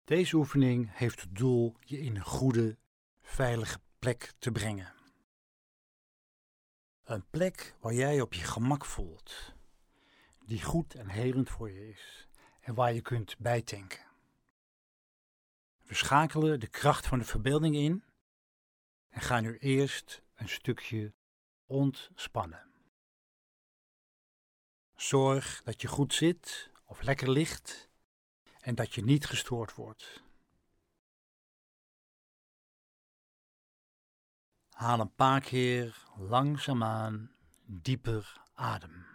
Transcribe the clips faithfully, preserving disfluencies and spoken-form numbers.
Deze oefening heeft het doel je in een goede, veilige plek te brengen. Een plek waar jij op je gemak voelt, die goed en helend voor je is en waar je kunt bijtanken. We schakelen de kracht van de verbeelding in en gaan nu eerst een stukje ontspannen. Zorg dat je goed zit of lekker ligt en dat je niet gestoord wordt. Haal een paar keer langzaamaan dieper adem.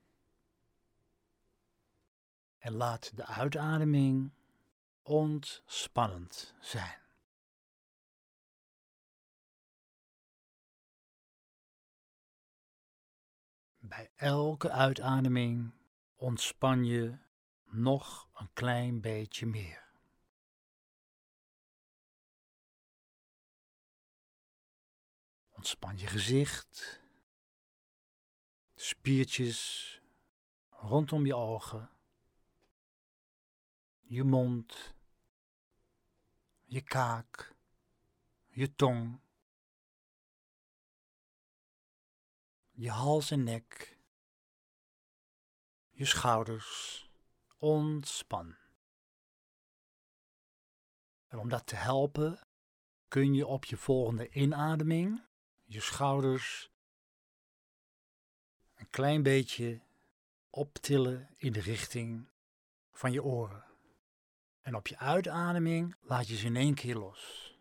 En laat de uitademing ontspannend zijn. Bij elke uitademing ontspan je nog een klein beetje meer. Ontspan je gezicht, spiertjes rondom je ogen, je mond, je kaak, je tong, je hals en nek, je schouders. Ontspan. En om dat te helpen kun je op je volgende inademing je schouders een klein beetje optillen in de richting van je oren. En op je uitademing laat je ze in één keer los.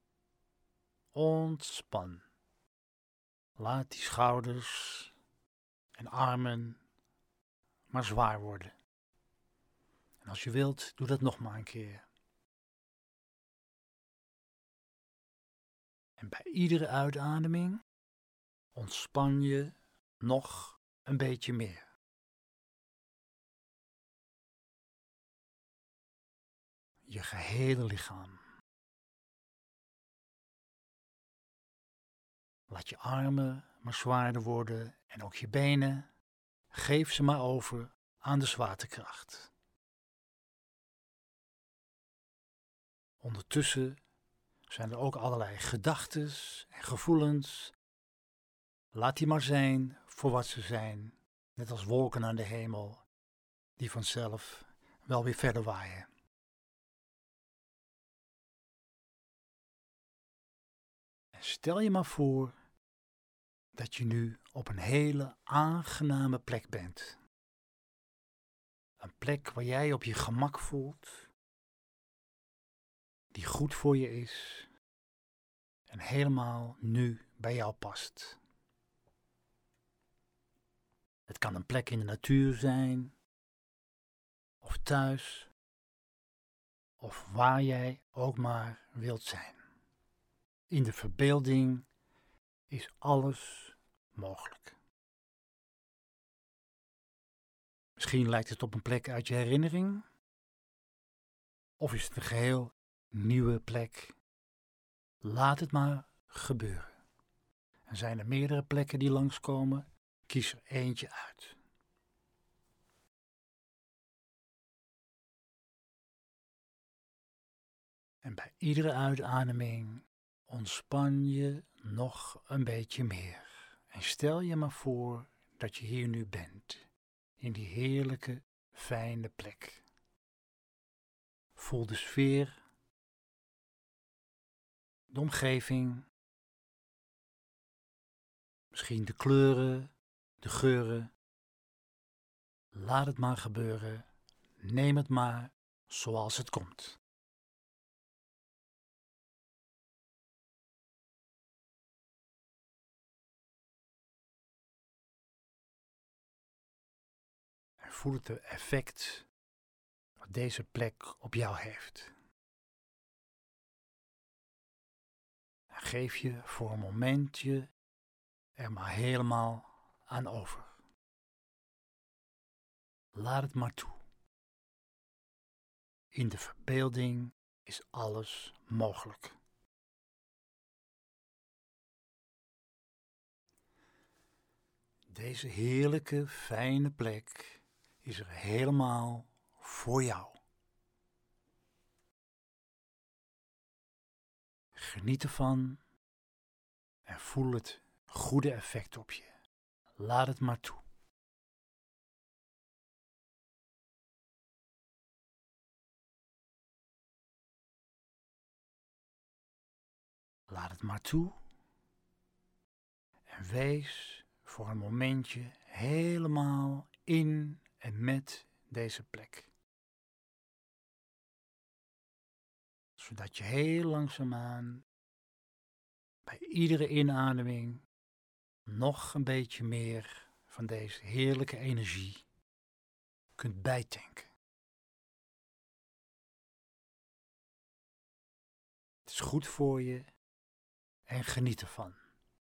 Ontspan. Laat die schouders en armen maar zwaar worden. En als je wilt, doe dat nog maar een keer. En bij iedere uitademing ontspan je nog een beetje meer. Je gehele lichaam. Laat je armen maar zwaarder worden en ook je benen. Geef ze maar over aan de zwaartekracht. Ondertussen zijn er ook allerlei gedachten en gevoelens. Laat die maar zijn voor wat ze zijn, net als wolken aan de hemel, die vanzelf wel weer verder waaien. En stel je maar voor dat je nu op een hele aangename plek bent. Een plek waar jij op je gemak voelt, die goed voor je is en helemaal nu bij jou past. Het kan een plek in de natuur zijn, of thuis, of waar jij ook maar wilt zijn. In de verbeelding is alles mogelijk. Misschien lijkt het op een plek uit je herinnering, of is het een geheel nieuwe plek. Laat het maar gebeuren. En zijn er meerdere plekken die langskomen, kies er eentje uit. En bij iedere uitademing ontspan je nog een beetje meer. En stel je maar voor dat je hier nu bent, in die heerlijke, fijne plek. Voel de sfeer, de omgeving, misschien de kleuren, de geuren. Laat het maar gebeuren, neem het maar zoals het komt. En voel het effect wat deze plek op jou heeft. En geef je voor een momentje er maar helemaal aan over. Laat het maar toe. In de verbeelding is alles mogelijk. Deze heerlijke, fijne plek is er helemaal voor jou. Geniet ervan en voel het goede effect op je. Laat het maar toe. Laat het maar toe en wees voor een momentje helemaal in en met deze plek. Zodat je heel langzaamaan bij iedere inademing nog een beetje meer van deze heerlijke energie kunt bijtanken. Het is goed voor je en geniet ervan.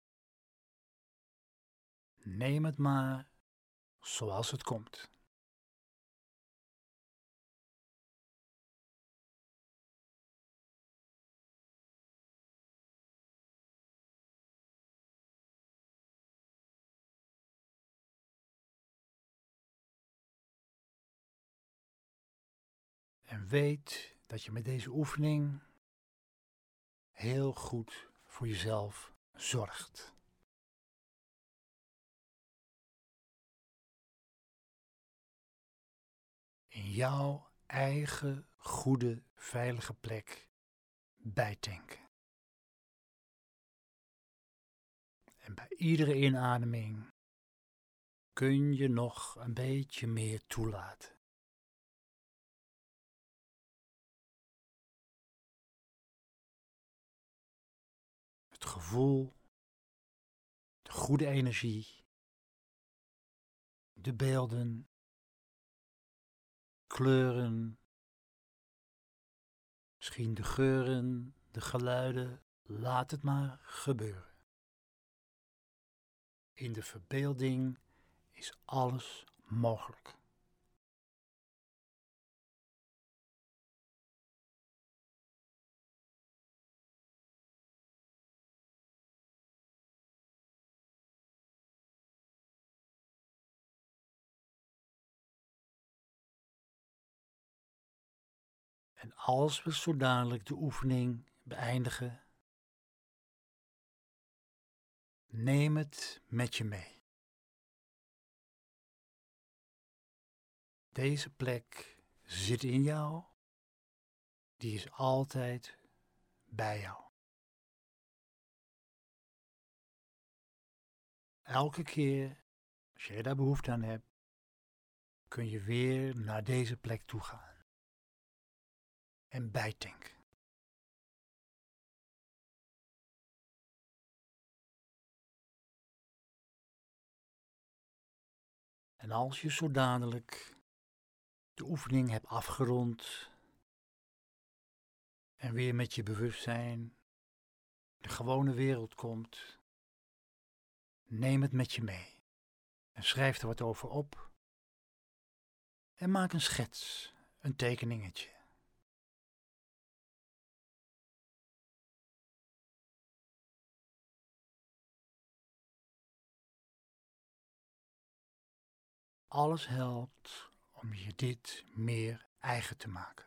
Neem het maar zoals het komt. En weet dat je met deze oefening heel goed voor jezelf zorgt. In jouw eigen goede, veilige plek bijtanken. En bij iedere inademing kun je nog een beetje meer toelaten. Het gevoel, de goede energie, de beelden, kleuren, misschien de geuren, de geluiden, laat het maar gebeuren. In de verbeelding is alles mogelijk. En als we zo dadelijk de oefening beëindigen, neem het met je mee. Deze plek zit in jou, die is altijd bij jou. Elke keer als je daar behoefte aan hebt, kun je weer naar deze plek toe gaan en bijtanken. En als je zo dadelijk de oefening hebt afgerond en weer met je bewustzijn de gewone wereld komt, neem het met je mee en schrijf er wat over op en maak een schets, een tekeningetje. Alles helpt om je dit meer eigen te maken.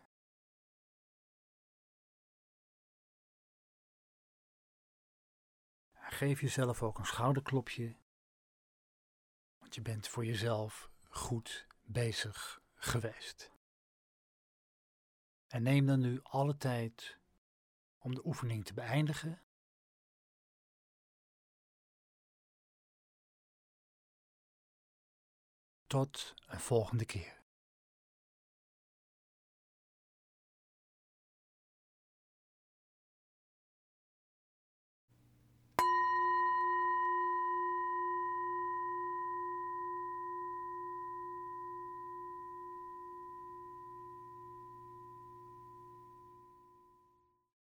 Geef jezelf ook een schouderklopje, want je bent voor jezelf goed bezig geweest. En neem dan nu alle tijd om de oefening te beëindigen. Tot een volgende keer.